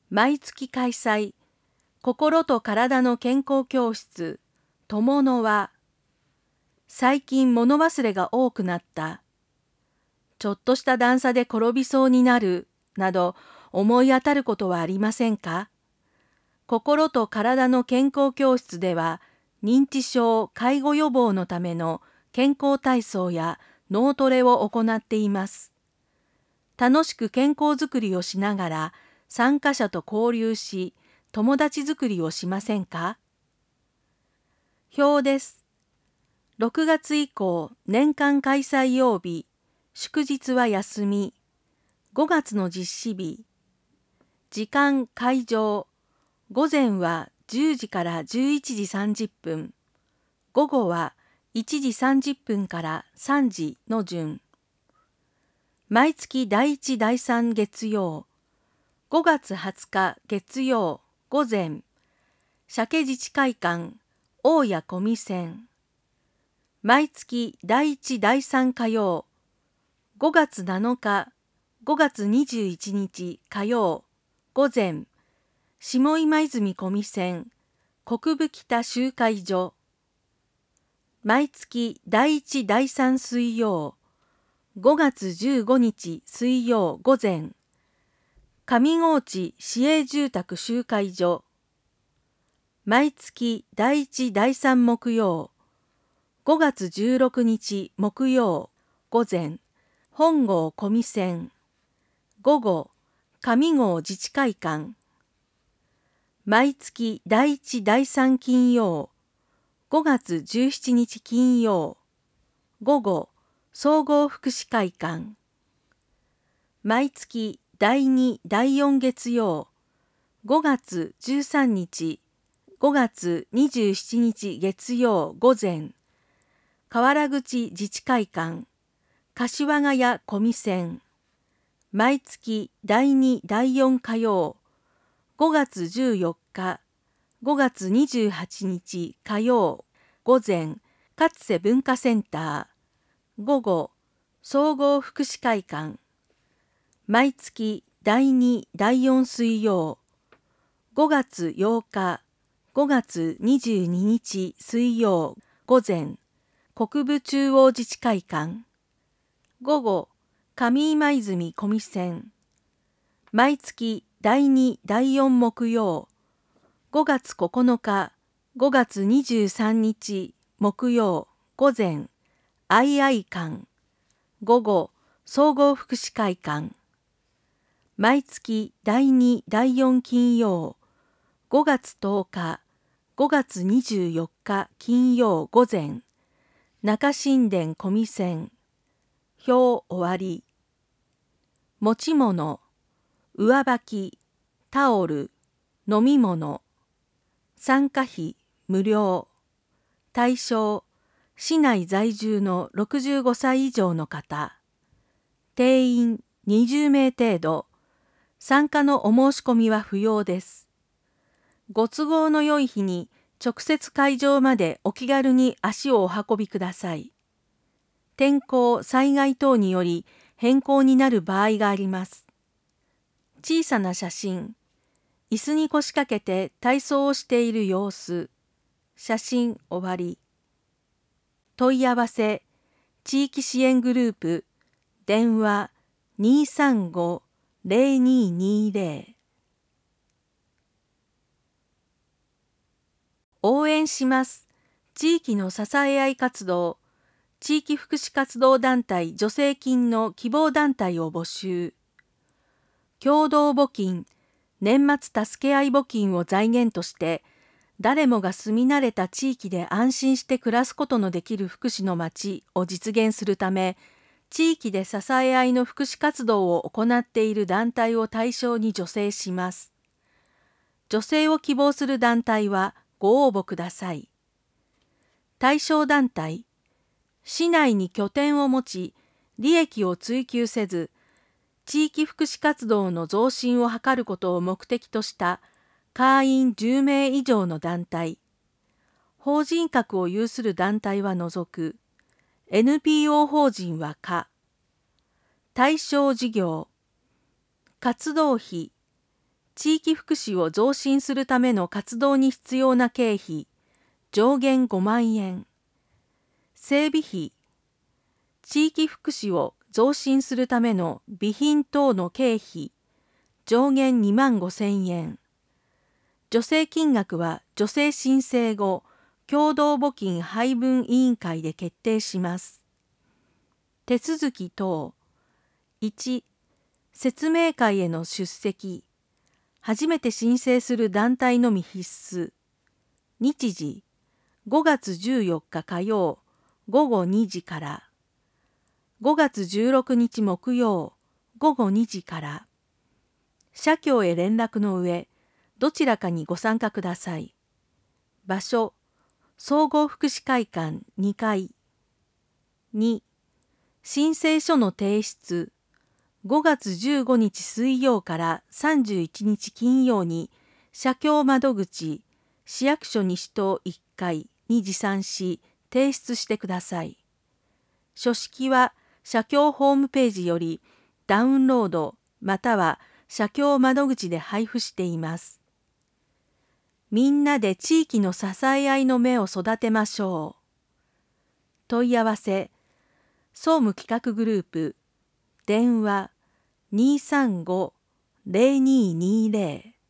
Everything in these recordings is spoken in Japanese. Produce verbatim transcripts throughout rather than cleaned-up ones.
毎月開催、心と体の健康教室、友の輪。最近物忘れが多くなった。ちょっとした段差で転びそうになる、など思い当たることはありませんか？心と体の健康教室では、認知症、介護予防のための健康体操や脳トレを行っています。楽しく健康づくりをしながら、参加者と交流し、友達づくりをしませんか？表です。ろくがつ以降、年間開催曜日、祝日は休み。ごがつの実施日。時間・会場。午前はじゅうじからじゅういちじさんじゅっぷん。午後はいちじさんじゅっぷんからさんじの順。毎月だいいちだいさん月曜。ごがつはつか月曜午前。鮭自治会館大谷小見線。毎月だいいちだいさん火曜。ごがつなのかごがつにじゅういちにち火曜午前。下今泉小見線国分北集会所。毎月だいいちだいさん水曜。ごがつじゅうごにち水曜午前。上河内市営住宅集会所。毎月だいいちだいさん木曜。ごがつじゅうろくにち木曜午前。本郷小見線。午後、上郷自治会館。毎月だいいちだいさん金曜。ごがつじゅうしちにち金曜。午後、総合福祉会館。毎月だいにだいよん月曜。ごがつじゅうさんにち、ごがつにじゅうしちにち月曜午前。河原口自治会館。柏ヶ谷小見線。毎月だいにだいよん火曜。ごがつじゅうよっか、ごがつにじゅうはちにち火曜午前。勝瀬文化センター。午後、総合福祉会館。毎月だいにだいよん水曜。ごがつようか、ごがつにじゅうににち水曜午前。国分中央自治会館。午後、上今泉小見線。毎月だいにだいよん木曜。ごがつここのか、ごがつにじゅうさんにち木曜午前。あいあい館。午後、総合福祉会館。毎月だいにだいよん金曜。ごがつとおか、ごがつにじゅうよっか金曜午前。中新田小見線。表終わり。持ち物、上履き、タオル、飲み物。参加費無料。対象、市内在住のろくじゅうごさい以上の方。定員にじゅうめい程度。参加のお申し込みは不要です。ご都合の良い日に直接会場までお気軽に足をお運びください。天候・災害等により変更になる場合があります。小さな写真。椅子に腰掛けて体操をしている様子。写真終わり。問い合わせ、地域支援グループ、電話にーさんごーぜろにーにーぜろ。応援します。地域の支え合い活動、地域福祉活動団体助成金の希望団体を募集。共同募金、年末助け合い募金を財源として、誰もが住み慣れた地域で安心して暮らすことのできる福祉の街を実現するため、地域で支え合いの福祉活動を行っている団体を対象に助成します。助成を希望する団体はご応募ください。対象団体、市内に拠点を持ち、利益を追求せず、地域福祉活動の増進を図ることを目的とした会員じゅうめい以上の団体、法人格を有する団体は除く、エヌピーオー 法人は可。対象事業、活動費、 地域福祉を増進するための活動に必要な経費、上限ごまんえん。整備費、地域福祉を増進するための備品等の経費、上限にまんごせんえん。助成金額は助成申請後、共同募金配分委員会で決定します。手続き等。いち、説明会への出席。初めて申請する団体のみ必須。日時、ごがつじゅうよっか火曜、ごごにじから。ごがつじゅうろくにち木曜、ごごにじから。社協へ連絡の上、どちらかにご参加ください。場所、総合福祉会館にかい。に、申請書の提出。ごがつじゅうごにち水曜からさんじゅういちにち金曜に、社協窓口、市役所西棟いっかいに持参し、提出してください。書式は、社協ホームページよりダウンロードまたは社協窓口で配布しています。みんなで地域の支え合いの芽を育てましょう。問い合わせ、総務企画グループ、電話 にーさんごーぜろにーにーぜろ。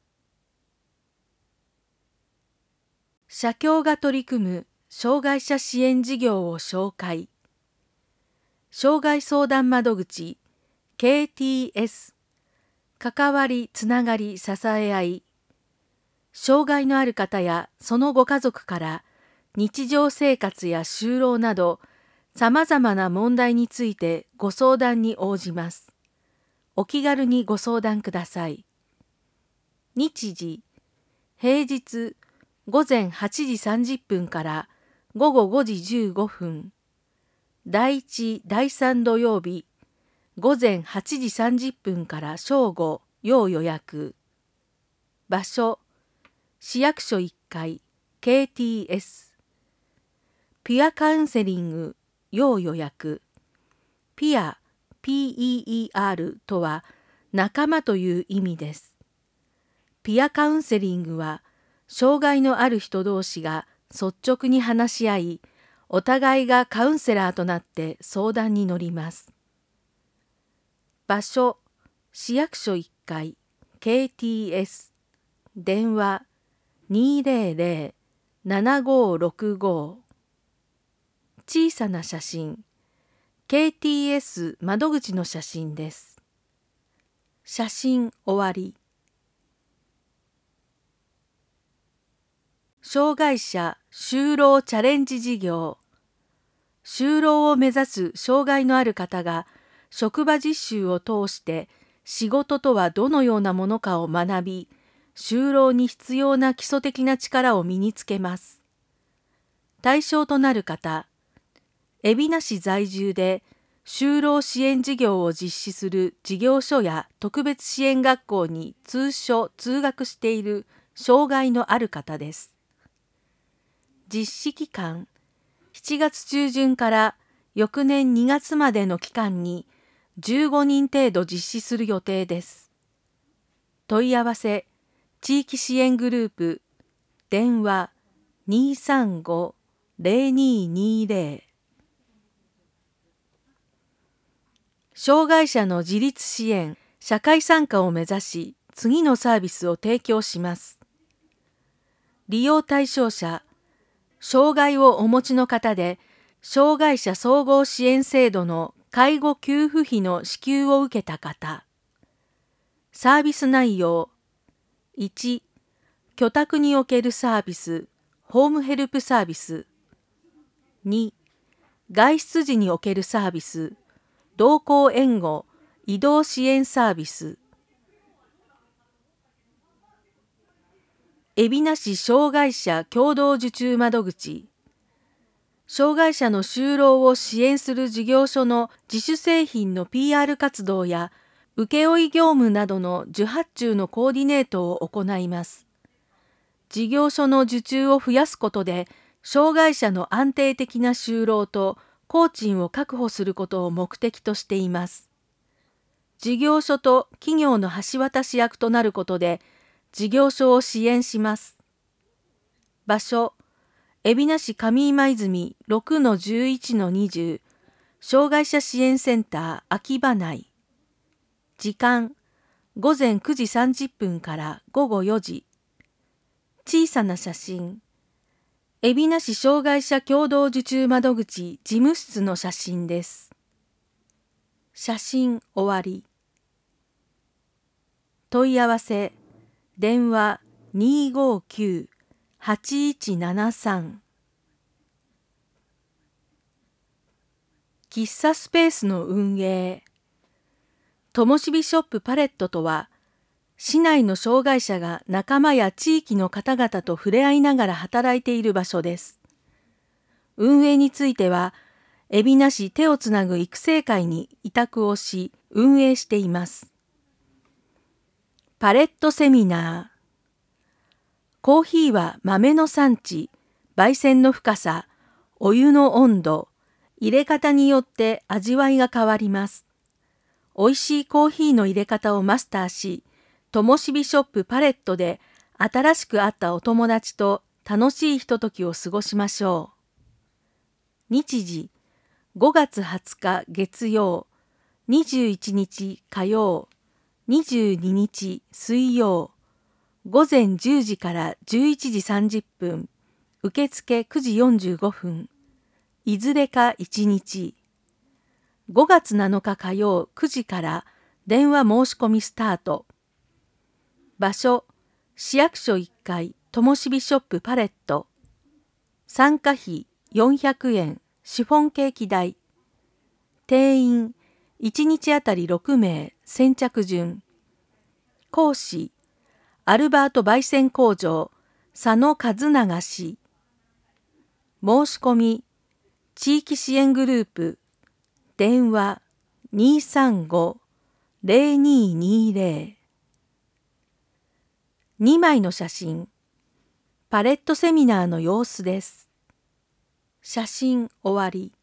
社協が取り組む障害者支援事業を紹介。障害相談窓口 ケーティーエス 関わりつながり支え合い。障害のある方やそのご家族から日常生活や就労などさまざまな問題についてご相談に応じます。お気軽にご相談ください。日時、平日ごぜんはちじさんじゅっぷんからごごごじじゅうごふん。だいいち、だいさん土曜日、ごぜんはちじさんじゅっぷんから正午、要予約。場所、市役所いっかい、ケーティーエス。ピアカウンセリング、要予約。ピア、ピーイーイーアール とは仲間という意味です。ピアカウンセリングは、障害のある人同士が率直に話し合い、お互いがカウンセラーとなって相談に乗ります。場所、市役所いっかい、ケーティーエス。電話、にーぜろぜろ ななごろくご。小さな写真、ケーティーエス 窓口の写真です。写真終わり。障害者就労チャレンジ事業。就労を目指す障害のある方が職場実習を通して仕事とはどのようなものかを学び、就労に必要な基礎的な力を身につけます。対象となる方、海老名市在住で就労支援事業を実施する事業所や特別支援学校に通所・通学している障害のある方です。実施期間、しちがつちゅうじゅんから翌年にがつまでの期間にじゅうごにん程度実施する予定です。問い合わせ、地域支援グループ、電話 にーさんごーぜろにーにーぜろ。障害者の自立支援、社会参加を目指し、次のサービスを提供します。利用対象者、障害をお持ちの方で、障害者総合支援制度の介護給付費の支給を受けた方。サービス内容。いち、居宅におけるサービス、ホームヘルプサービス。に、外出時におけるサービス、同行援護、移動支援サービス。海老名市障害者共同受注窓口。障害者の就労を支援する事業所の自主製品の ピーアール 活動や請負業務などの受発注のコーディネートを行います。事業所の受注を増やすことで、障害者の安定的な就労と工賃を確保することを目的としています。 事業所と企業の橋渡し役となることで、事業所を支援します。場所、海老名市上今泉 ろくのじゅういちのにじゅう、障害者支援センター秋葉内。時間、ごぜんくじさんじゅっぷんからごごよじ。小さな写真。海老名市障害者共同受注窓口事務室の写真です。写真終わり。問い合わせ、電話 にーごーきゅう はちいちななさん。喫茶スペースの運営。ともしびショップパレットとは、市内の障害者が仲間や地域の方々と触れ合いながら働いている場所です。運営については、海老名市手をつなぐ育成会に委託をし、運営しています。パレットセミナー。コーヒーは豆の産地、焙煎の深さ、お湯の温度、入れ方によって味わいが変わります。美味しいコーヒーの入れ方をマスターし、ともしびショップパレットで新しく会ったお友達と楽しいひとときを過ごしましょう。日時、ごがつはつか月曜、にじゅういちにち火曜、にじゅうににち水曜、ごぜんじゅうじからじゅういちじさんじゅっぷん、受付くじよんじゅうごふん、いずれかいちにち。ごがつなのか火曜くじから電話申し込みスタート。場所、市役所いっかい、ともしびショップパレット。参加費よんひゃくえん、シフォンケーキ代。定員、いちにちあたりろくめい、先着順。講師、アルバート焙煎工場、佐野和永氏。申し込み、地域支援グループ、電話 にーさんご ぜろにーにーぜろ。にまいの写真。パレットセミナーの様子です。写真終わり。